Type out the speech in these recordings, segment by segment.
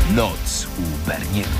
Noc u Berniego.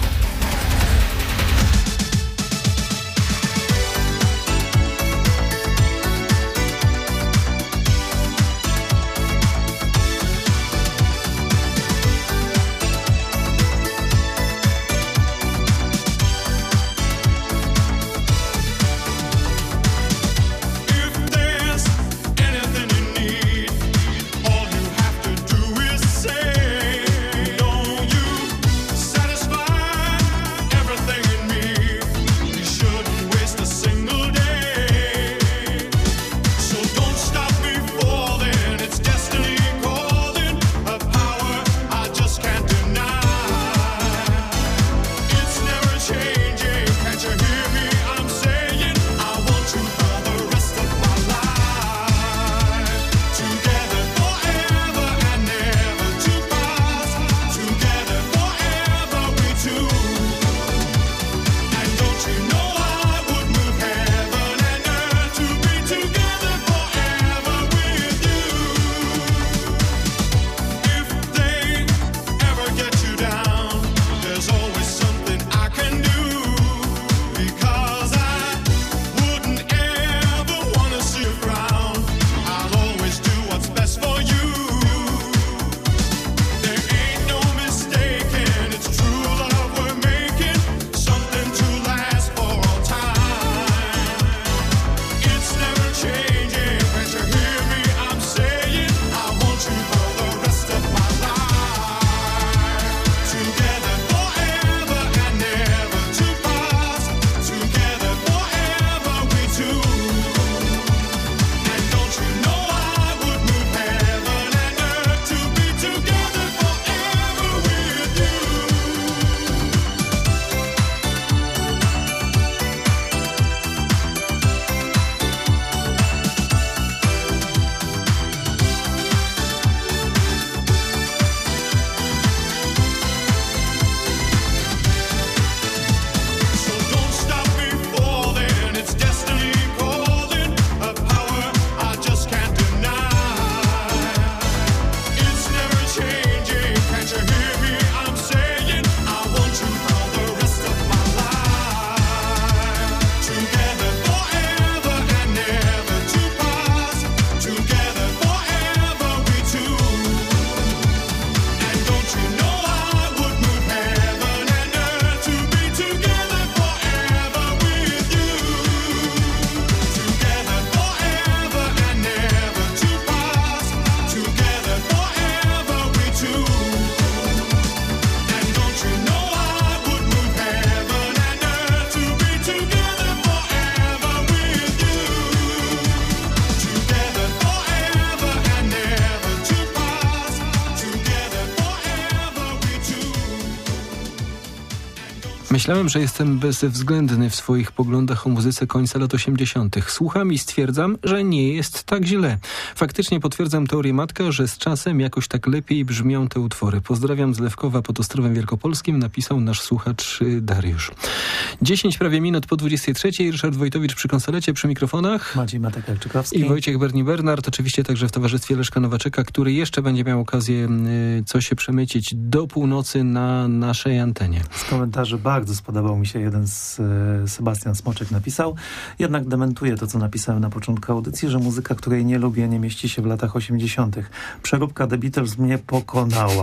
Myślałem, że jestem bezwzględny w swoich poglądach o muzyce końca lat 80. Słucham i stwierdzam, że nie jest tak źle. Faktycznie potwierdzam teorię Matka, że z czasem jakoś tak lepiej brzmią te utwory. Pozdrawiam z Lewkowa pod Ostrowem Wielkopolskim, napisał nasz słuchacz Dariusz. 10 prawie minut po 23. Ryszard Wojtowicz przy konsolecie, przy mikrofonach. Maciej Matek-Elczykowski. I Wojciech Berni-Bernard, oczywiście także w towarzystwie Leszka Nowaczeka, który jeszcze będzie miał okazję coś się przemycić do północy na naszej antenie. Z komentarzy bardzo spodobał mi się jeden z Sebastian Smoczek napisał. Jednak dementuję to, co napisałem na początku audycji, że muzyka, której nie lubię, nie mieści się w latach 80. Przeróbka The Beatles mnie pokonała.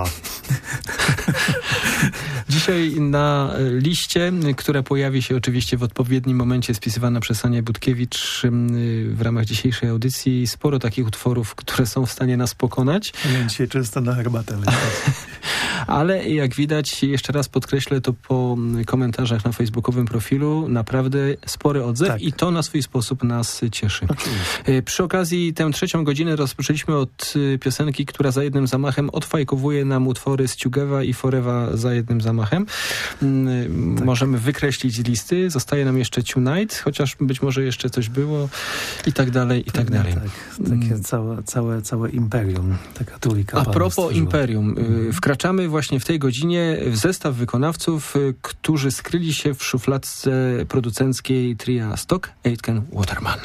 Dzisiaj na liście, która pojawi się oczywiście w odpowiednim momencie, spisywana przez Anię Budkiewicz w ramach dzisiejszej audycji, sporo takich utworów, które są w stanie nas pokonać. Ja dzisiaj często na herbatę. Ale jak widać, jeszcze raz podkreślę to po komentarzach na facebookowym profilu, naprawdę spory odzew tak. I to na swój sposób nas cieszy. Oczywiście. Przy okazji tę trzecią godzinę rozpoczęliśmy od piosenki, która za jednym zamachem odfajkowuje nam utwory Ściugewa i Forewa za jednym zamachem. Tak. Możemy wykreślić z listy. Zostaje nam jeszcze Tonight, chociaż być może jeszcze coś było i tak dalej, i tak dalej. Tak. Takie całe imperium. Taka trójka. A propos imperium. Wkraczamy właśnie w tej godzinie w zestaw wykonawców, którzy skryli się w szufladce producenckiej tria Stock Aitken Waterman.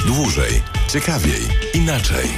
dłużej, ciekawiej, inaczej.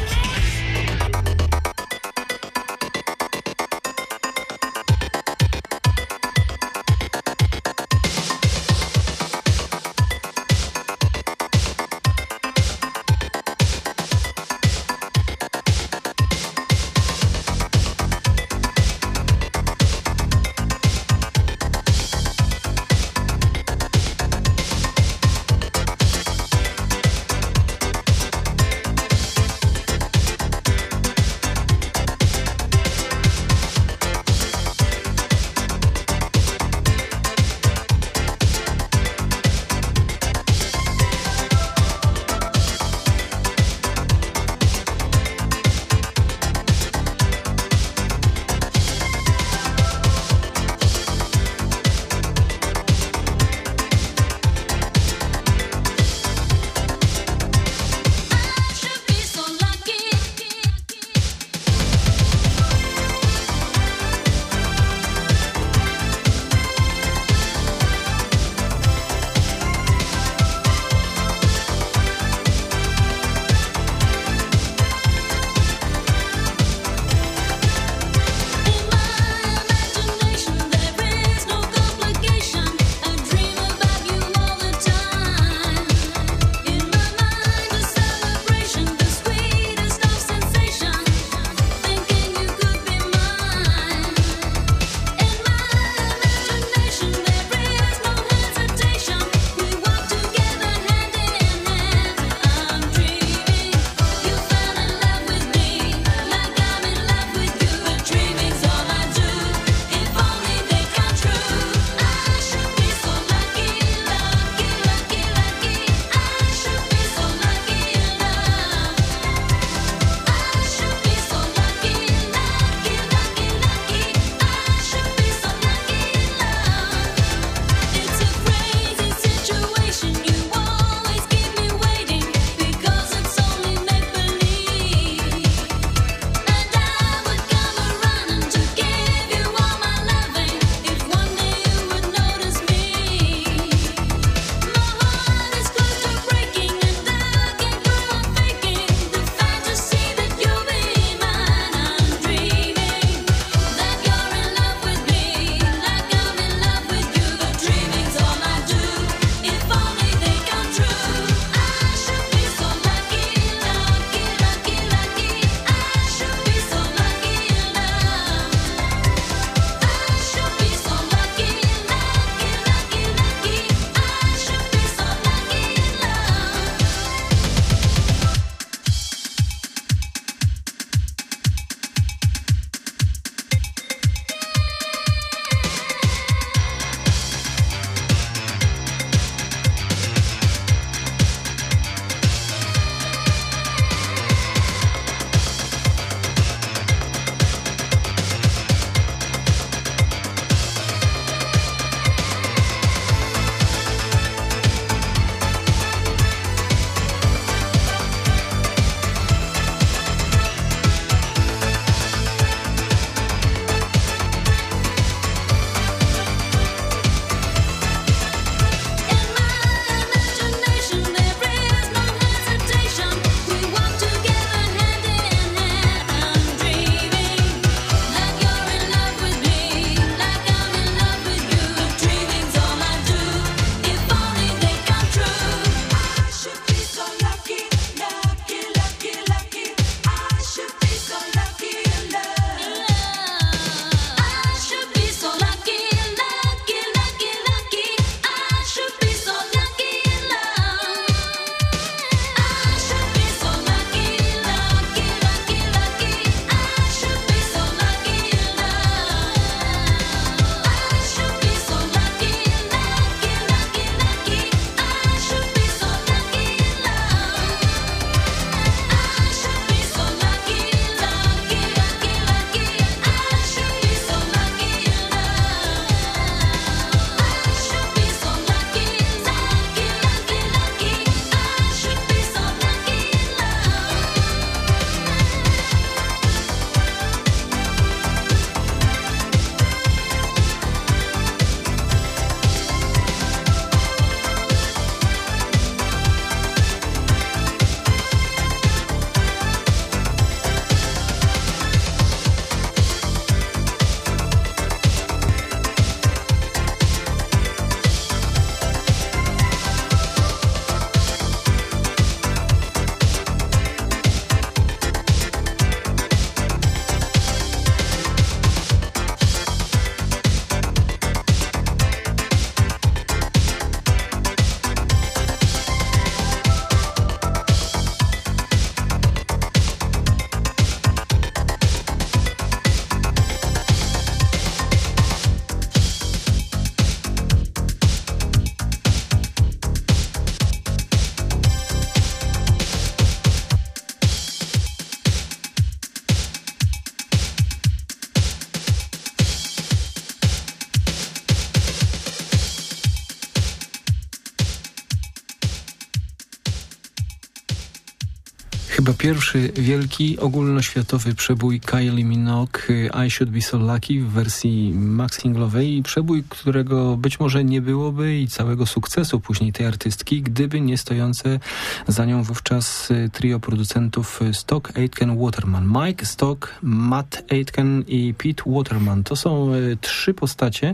Chyba pierwszy wielki, ogólnoświatowy przebój Kylie Minogue, I Should Be So Lucky w wersji max-singlowej. Przebój, którego być może nie byłoby i całego sukcesu później tej artystki, gdyby nie stojące za nią wówczas trio producentów Stock, Aitken, Waterman. Mike Stock, Matt Aitken i Pete Waterman. To są trzy postacie,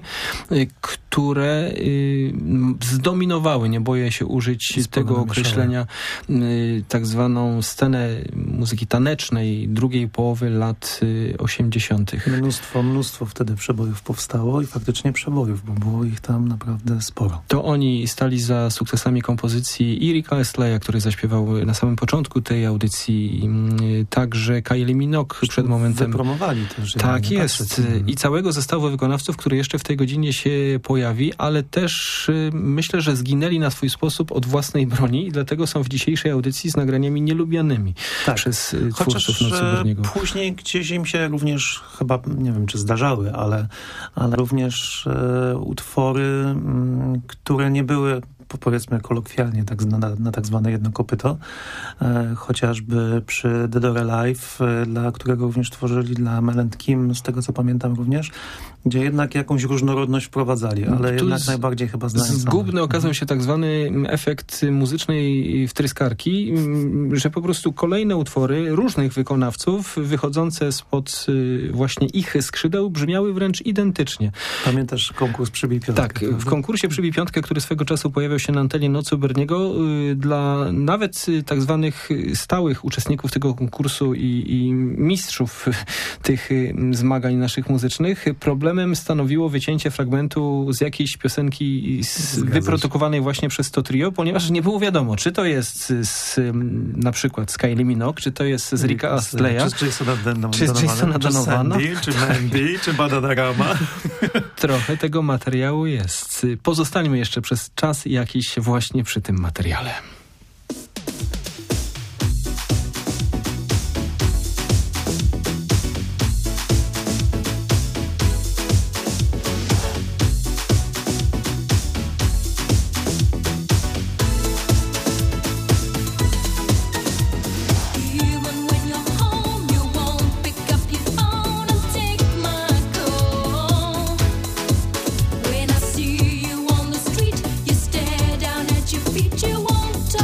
które zdominowały, nie boję się użyć tego określenia, tak zwaną scenę muzyki tanecznej drugiej połowy lat 80. Mnóstwo wtedy przebojów powstało i faktycznie przebojów, bo było ich tam naprawdę sporo. To oni stali za sukcesami kompozycji Erika Astleya, który zaśpiewał na samym początku tej audycji, także Kylie Minogue przed momentem. Wypromowali też. Tak jest. I całego zestawu wykonawców, który jeszcze w tej godzinie się pojawi, ale też myślę, że zginęli na swój sposób od własnej broni i dlatego są w dzisiejszej audycji z nagraniami nielubianymi przez twórców Nocy Berniego. Później gdzieś im się również, chyba nie wiem czy zdarzały, ale również utwory, które nie były, powiedzmy kolokwialnie, na tak zwane jedno kopyto. Chociażby przy Dead or Alive, dla którego również tworzyli, dla Mel & Kim, z tego co pamiętam również, gdzie jednak jakąś różnorodność wprowadzali, ale jednak najbardziej chyba znając. Zgubny okazał się tak zwany efekt muzycznej wtryskarki, że po prostu kolejne utwory różnych wykonawców wychodzące spod właśnie ich skrzydeł brzmiały wręcz identycznie. Pamiętasz konkurs Przybij Piątkę? Tak, w konkursie Przybij Piątkę, który swego czasu pojawiał się na antenie Nocy Berniego, dla nawet tak zwanych stałych uczestników tego konkursu i mistrzów tych zmagań naszych muzycznych, problemem stanowiło wycięcie fragmentu z jakiejś piosenki wyprodukowanej właśnie przez to trio, ponieważ nie było wiadomo, czy to jest na przykład z Kylie Minogue, czy to jest z Ricka Astleya, czy z Jasona Donovana, czy Mandy, czy Bananarama. Trochę tego materiału jest. Pozostańmy jeszcze przez czas jakiś właśnie przy tym materiale. When I see you on the street, you stare down at your feet. You won't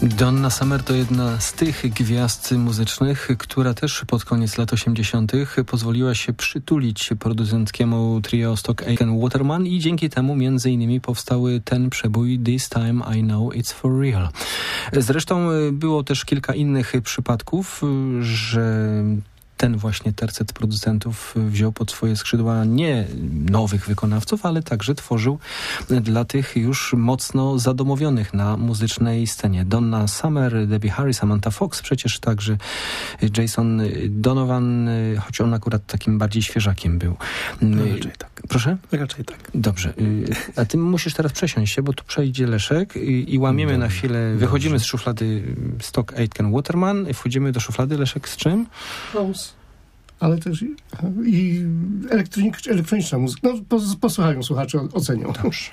Donna Summer to jedna z tych gwiazd muzycznych, która też pod koniec lat 80. pozwoliła się przytulić producentkiemu trio Stock Aitken Waterman i dzięki temu między innymi powstały ten przebój This Time I Know It's For Real. Zresztą było też kilka innych przypadków, że ten właśnie tercet producentów wziął pod swoje skrzydła nie nowych wykonawców, ale także tworzył dla tych już mocno zadomowionych na muzycznej scenie. Donna Summer, Debbie Harry, Samantha Fox, przecież także Jason Donovan, choć on akurat takim bardziej świeżakiem był. Raczej tak. Proszę? Raczej tak. Dobrze. A ty musisz teraz przesiąść się, bo tu przejdzie Leszek i łamiemy na chwilę. Wychodzimy z szuflady Stock Aitken Waterman i wchodzimy do szuflady Leszek z czym? House. Ale też i elektroniczna muzyka. No, posłuchają słuchacze, ocenią. Dobrze.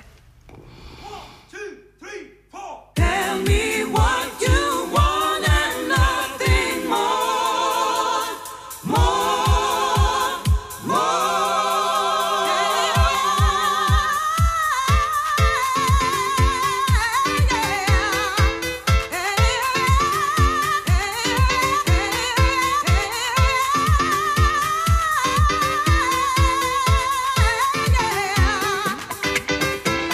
Yeah.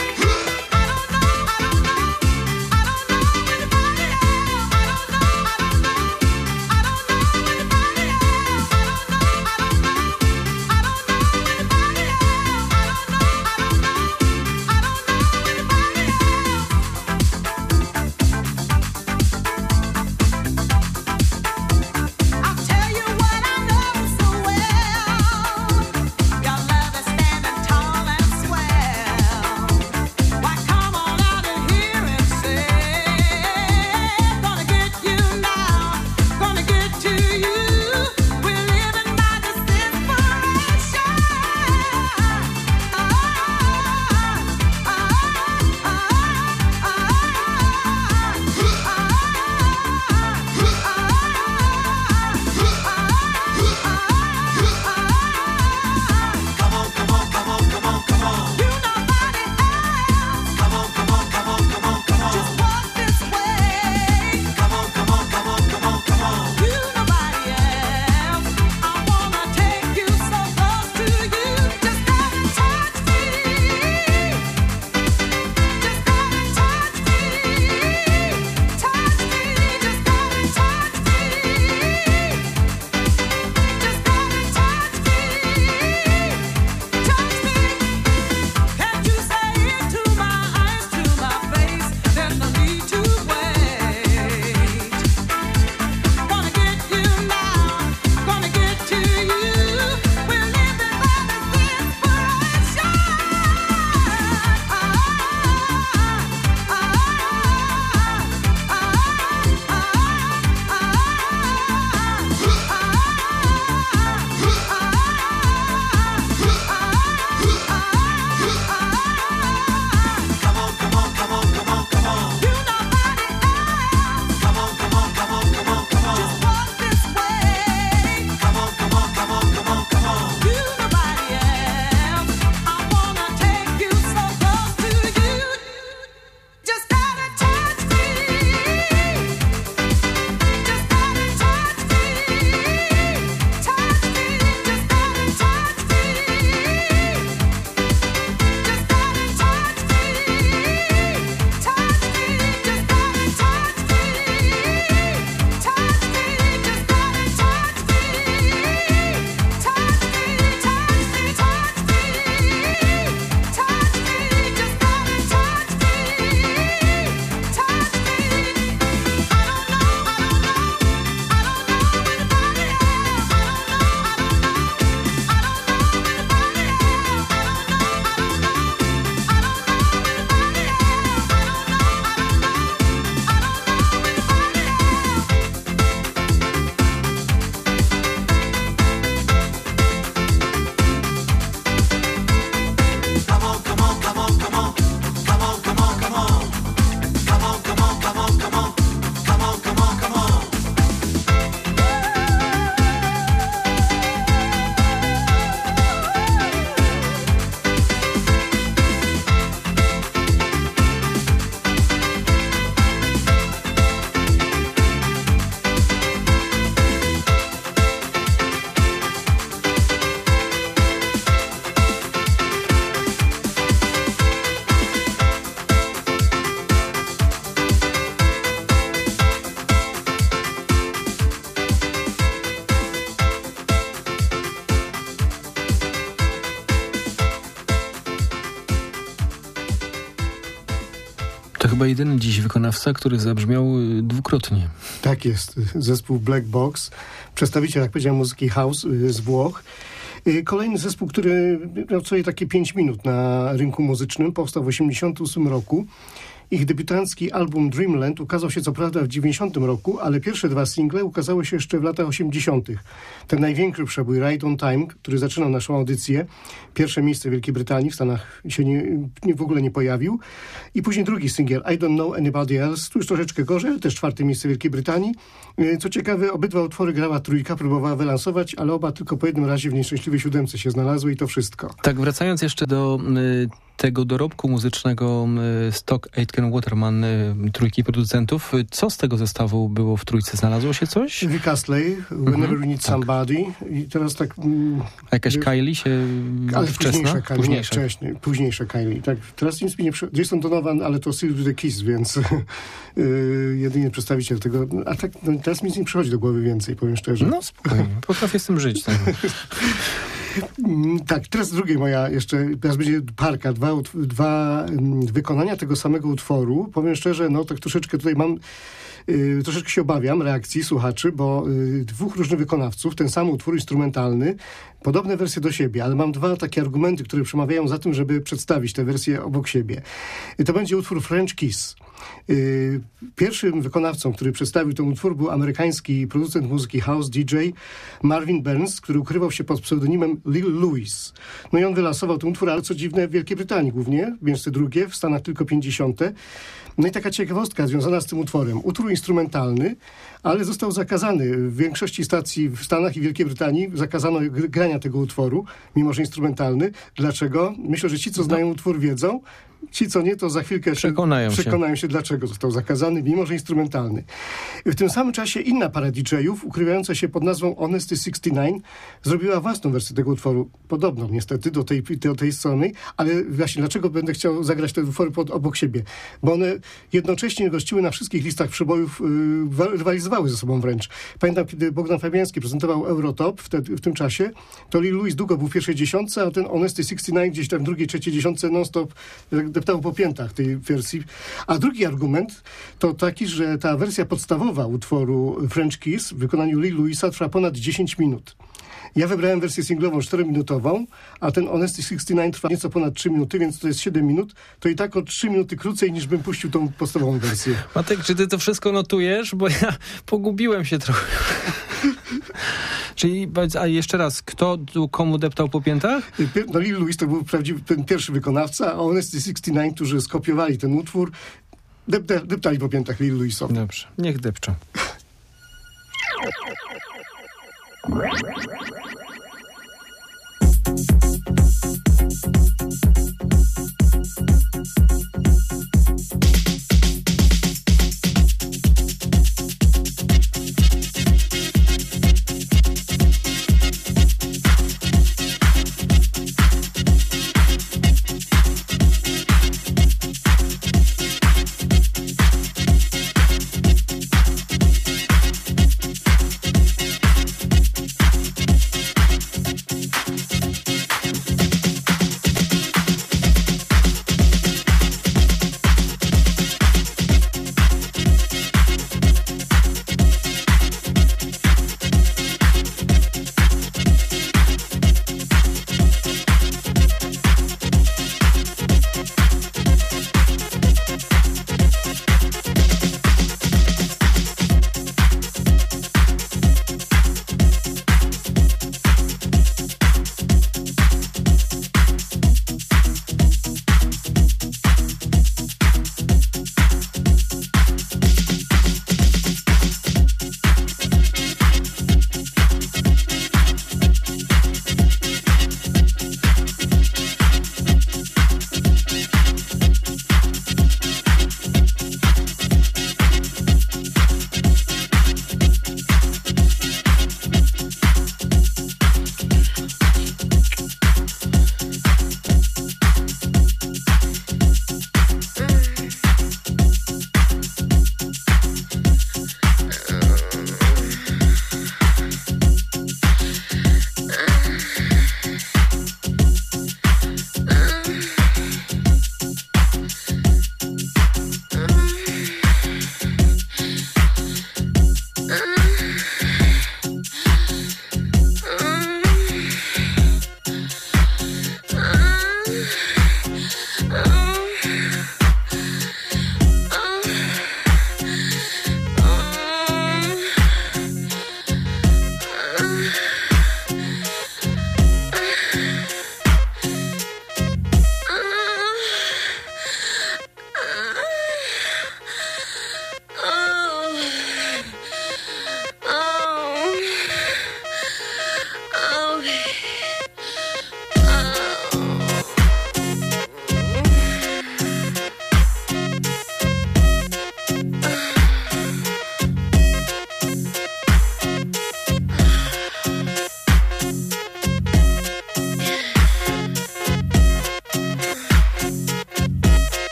chyba jedyny dziś wykonawca, który zabrzmiał dwukrotnie. Tak jest. Zespół Black Box, przedstawiciel, jak powiedziałem, muzyki house z Włoch. Kolejny zespół, który miał sobie takie 5 minut na rynku muzycznym, powstał w 1988 roku. Ich debiutancki album Dreamland ukazał się co prawda w 90 roku, ale pierwsze 2 single ukazały się jeszcze w latach 80. Ten największy przebój, Right on Time, który zaczynał naszą audycję, pierwsze miejsce w Wielkiej Brytanii, w Stanach się w ogóle nie pojawił. I później drugi singiel, I Don't Know Anybody Else, tu już troszeczkę gorzej, ale też 4. miejsce w Wielkiej Brytanii. Co ciekawe, obydwa utwory grała Trójka, próbowała wylansować, ale oba tylko po jednym razie w nieszczęśliwej 7 się znalazły i to wszystko. Tak, wracając jeszcze do tego dorobku muzycznego Stock Aitken Waterman, trójki producentów. Co z tego zestawu było w trójce? Znalazło się coś? Rick Astley, Whenever You Need Somebody. I teraz tak... A jakaś Kylie się ale wczesna? Późniejsza Kylie. Tak, teraz nic mi nie... Jason Donovan, ale to Still the Kiss, więc jedynie przedstawiciel tego. A tak, no, teraz mi nic nie przychodzi do głowy więcej, powiem szczerze. No spokojnie, potrafię z tym żyć. Tak. Tak, teraz drugie moja jeszcze, teraz będzie parka, dwa wykonania tego samego utworu. Powiem szczerze, no tak troszeczkę tutaj mam, troszeczkę się obawiam reakcji słuchaczy, bo 2 różnych wykonawców, ten sam utwór instrumentalny, podobne wersje do siebie, ale mam 2 takie argumenty, które przemawiają za tym, żeby przedstawić te wersje obok siebie. To będzie utwór French Kiss. Pierwszym wykonawcą, który przedstawił ten utwór, był amerykański producent muzyki house, DJ Marvin Burns, który ukrywał się pod pseudonimem Lil Louis. No i on wylansował ten utwór, ale co dziwne, w Wielkiej Brytanii głównie, miejsce drugie, w Stanach tylko 50. No i taka ciekawostka związana z tym utworem. Utwór instrumentalny, ale został zakazany. W większości stacji w Stanach i Wielkiej Brytanii zakazano grania tego utworu, mimo że instrumentalny. Dlaczego? Myślę, że ci, co znają utwór, wiedzą. Ci, co nie, to za chwilkę przekonają się, dlaczego został zakazany, mimo że instrumentalny. W tym samym czasie inna para DJ-ów, ukrywająca się pod nazwą Honesty 69, zrobiła własną wersję tego utworu. Podobną niestety do tej strony, ale właśnie dlaczego będę chciał zagrać te utwory obok siebie? Bo one jednocześnie gościły na wszystkich listach przebojów, rywalizowały ze sobą wręcz. Pamiętam, kiedy Bogdan Fabiański prezentował Eurotop w tym czasie, to Lil Louis długo był w pierwszej 10, a ten Honesty 69 gdzieś tam w drugiej, trzeciej 10 non-stop deptał po piętach tej wersji. A drugi argument to taki, że ta wersja podstawowa utworu French Kiss w wykonaniu Lil Louisa trwa ponad 10 minut. Ja wybrałem wersję singlową 4-minutową, a ten Honesty 69 trwa nieco ponad 3 minuty, więc to jest 7 minut. To i tak o 3 minuty krócej, niż bym puścił tą podstawową wersję. Matek, czy ty to wszystko notujesz? Bo ja pogubiłem się trochę. Czyli, a jeszcze raz, kto komu deptał po piętach? No Lil Louis to był prawdziwy ten pierwszy wykonawca, a Honesty 69, którzy skopiowali ten utwór, deptali po piętach Lil Louisowi. Dobrze, niech depczą.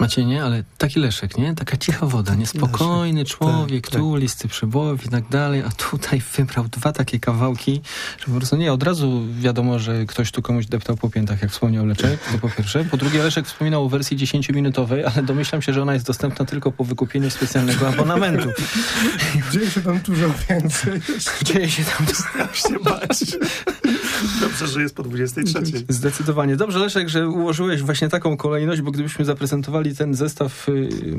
Macie nie, ale taki Leszek, nie? Taka cicha woda, niespokojny człowiek, tu listy przebojów i tak dalej, a tutaj wybrał 2 takie kawałki, że po prostu nie, od razu wiadomo, że ktoś tu komuś deptał po piętach, jak wspomniał Leszek, to po pierwsze. Po drugie, Leszek wspominał o wersji 10-minutowej, ale domyślam się, że ona jest dostępna tylko po wykupieniu specjalnego abonamentu. Dzieje się tam dużo więcej. Dzieje się tam się bać. Dobrze, że jest po 23. Zdecydowanie. Dobrze, Leszek, że ułożyłeś właśnie taką kolejność, bo gdybyśmy zaprezentowali ten zestaw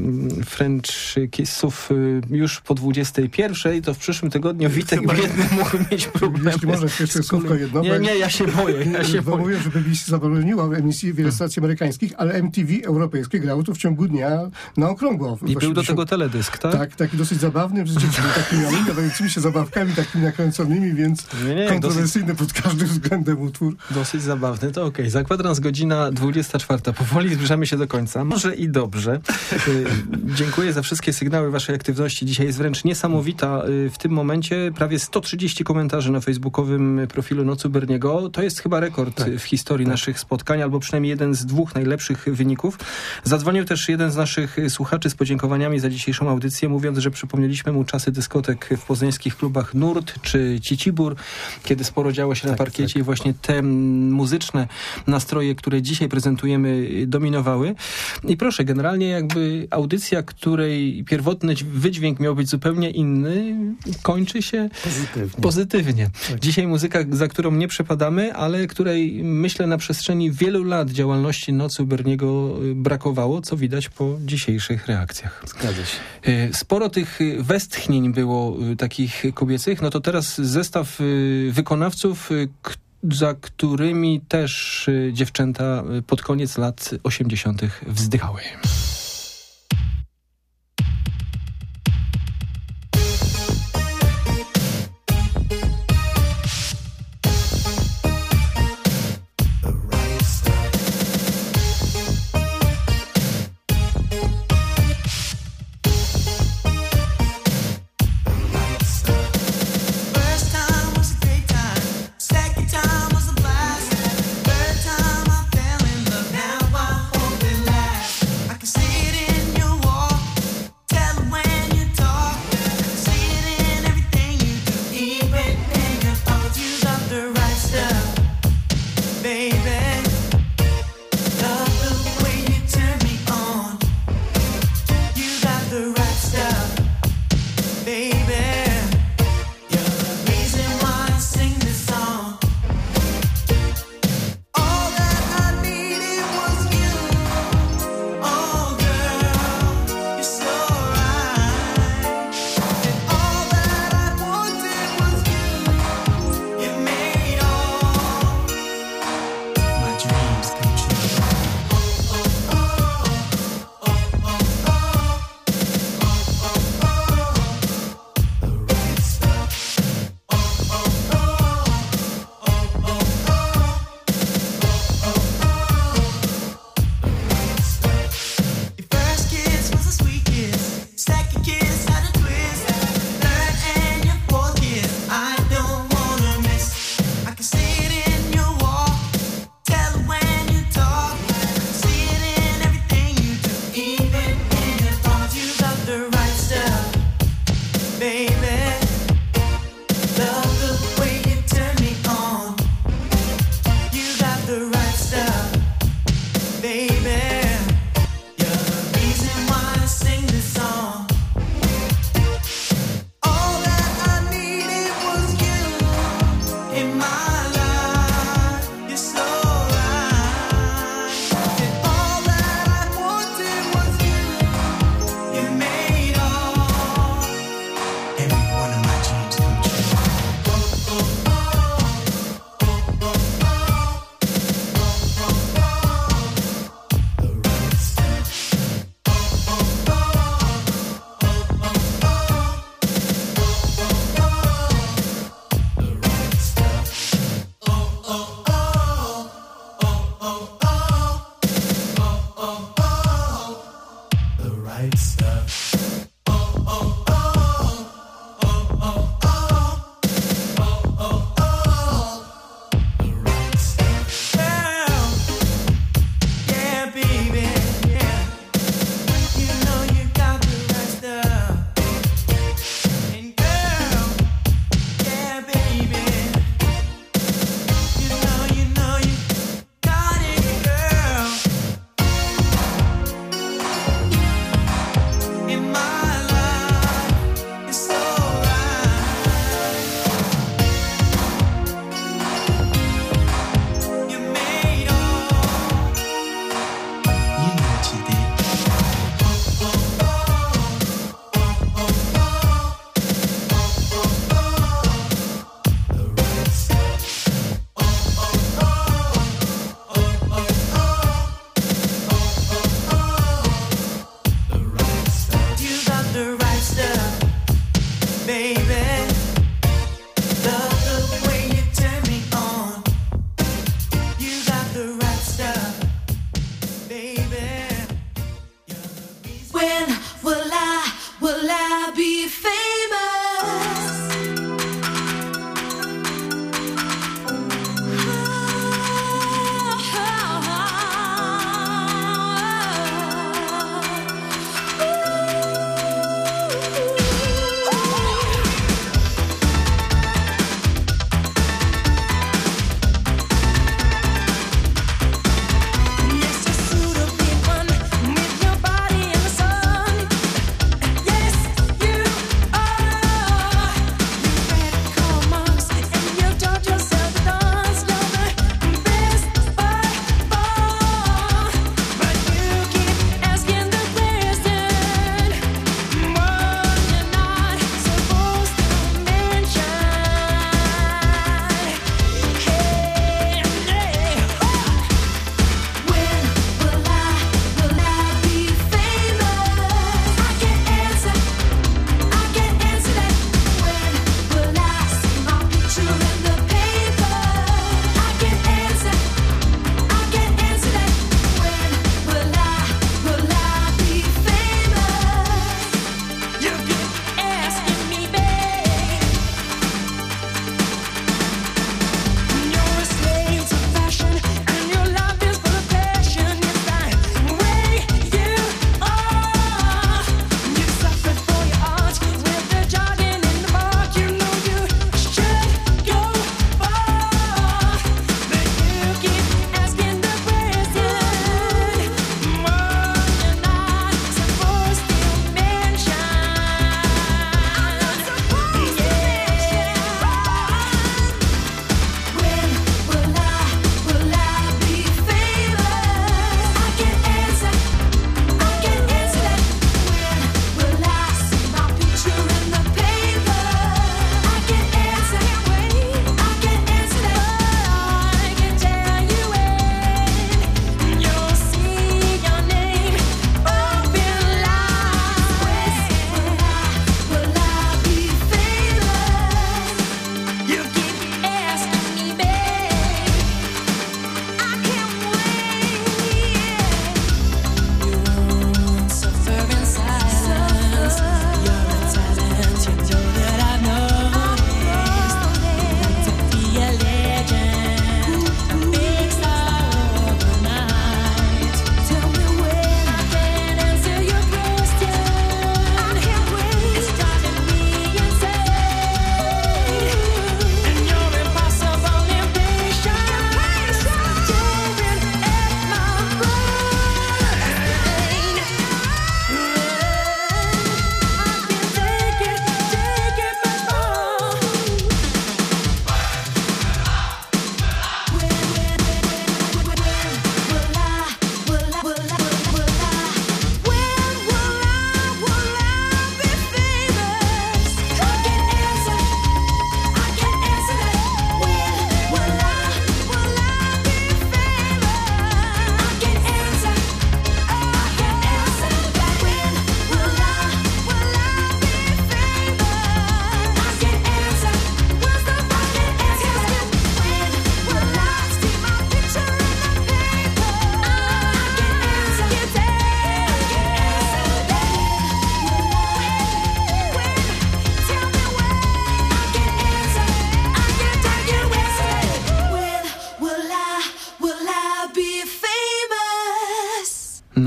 French Kissów już po 21, to w przyszłym tygodniu Witek biedny mógł mieć problem. Jeśli może jeszcze słówko jedno. Nie, ja się boję. Bo mówię, że BBC zabroniła emisji wiele stacji amerykańskich, ale MTV europejskie grało to w ciągu dnia na okrągło. I był do tego teledysk, tak? Tak, taki dosyć zabawny, z dziećmi takimi nadającymi się zabawkami, takimi nakręconymi, więc kontrowersyjny pod każdym względem utwór. Dosyć zabawny, to okej. Za kwadrans godzina 24. Powoli zbliżamy się do końca. Może i dobrze. Dziękuję za wszystkie sygnały waszej aktywności. Dzisiaj jest wręcz niesamowita. W tym momencie prawie 130 komentarzy na facebookowym profilu Nocy Berniego. To jest chyba rekord w historii naszych spotkań, albo przynajmniej jeden z 2 najlepszych wyników. Zadzwonił też jeden z naszych słuchaczy z podziękowaniami za dzisiejszą audycję, mówiąc, że przypomnieliśmy mu czasy dyskotek w poznańskich klubach Nurt czy Cicibur, kiedy sporo działo się na parkiecie i właśnie te muzyczne nastroje, które dzisiaj prezentujemy, dominowały. I proszę, generalnie jakby audycja, której pierwotny wydźwięk miał być zupełnie inny, kończy się pozytywnie. Tak. Dzisiaj muzyka, za którą nie przepadamy, ale której, myślę, na przestrzeni wielu lat działalności Nocy u Berniego brakowało, co widać po dzisiejszych reakcjach. Zgadza się. Sporo tych westchnień było takich kobiecych, no to teraz zestaw wykonawców, za którymi też dziewczęta pod koniec lat 80. wzdychały. I can see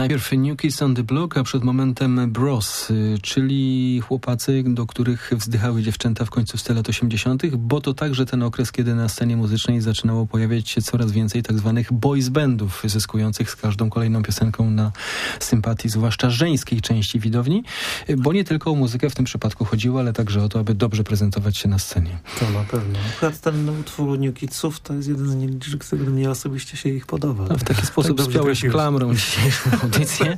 Najpierw New Kids on the Block, a przed momentem Bros, czyli chłopacy, do których wzdychały dziewczęta w końcówce lat 80., bo to także ten okres, kiedy na scenie muzycznej zaczynało pojawiać się coraz więcej tak zwanych boys bandów, zyskujących z każdą kolejną piosenką na sympatii, zwłaszcza żeńskiej części widowni, bo nie tylko o muzykę w tym przypadku chodziło, ale także o to, aby dobrze prezentować się na scenie. To na pewno. Akurat ten utwór New Kidsów to jest jeden z nielicznych, który mnie osobiście się ich podoba. No, w taki sposób tak spiąłeś klamrą dzisiejszą audycję.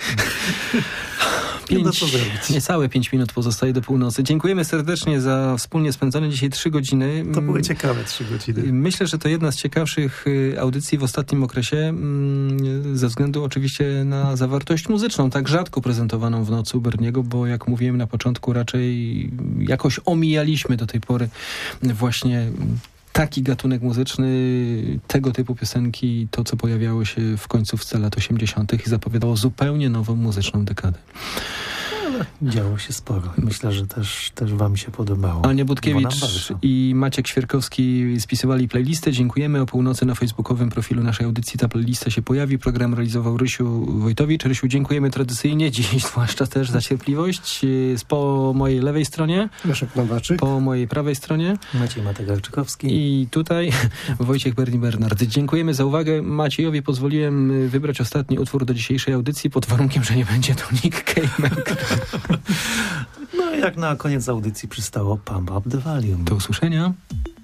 Niecałe 5 minut pozostaje do północy. Dziękujemy serdecznie za wspólnie spędzone dzisiaj 3 godziny. To były ciekawe 3 godziny. Myślę, że to jedna z ciekawszych audycji w ostatnim okresie, ze względu oczywiście na zawartość muzyczną, tak rzadko prezentowaną w nocy u Berniego, bo jak mówiłem na początku, raczej jakoś omijaliśmy do tej pory właśnie taki gatunek muzyczny, tego typu piosenki, to co pojawiało się w końcówce lat 80. i zapowiadało zupełnie nową muzyczną dekadę. Ale działo się sporo. Myślę, że też wam się podobało. Ania Budkiewicz i Maciek Świerkowski spisywali playlistę. Dziękujemy. O północy na facebookowym profilu naszej audycji ta playlista się pojawi. Program realizował Rysiu Wojtowicz. Rysiu, dziękujemy tradycyjnie, dziś zwłaszcza też za cierpliwość. Po mojej lewej stronie, Leszek Nowaczyk, po mojej prawej stronie Maciej Mategarczykowski i tutaj Wojciech Berni-Bernard. Dziękujemy za uwagę. Maciejowi pozwoliłem wybrać ostatni utwór do dzisiejszej audycji pod warunkiem, że nie będzie to Nick Cave. No jak na koniec audycji przystało Pump Up the Volume. Do usłyszenia.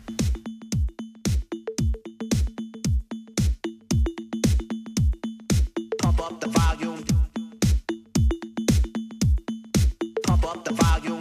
Pump up the volume. Pump up the volume.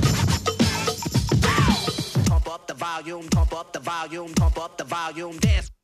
Pump up the volume, pump up the volume, dance.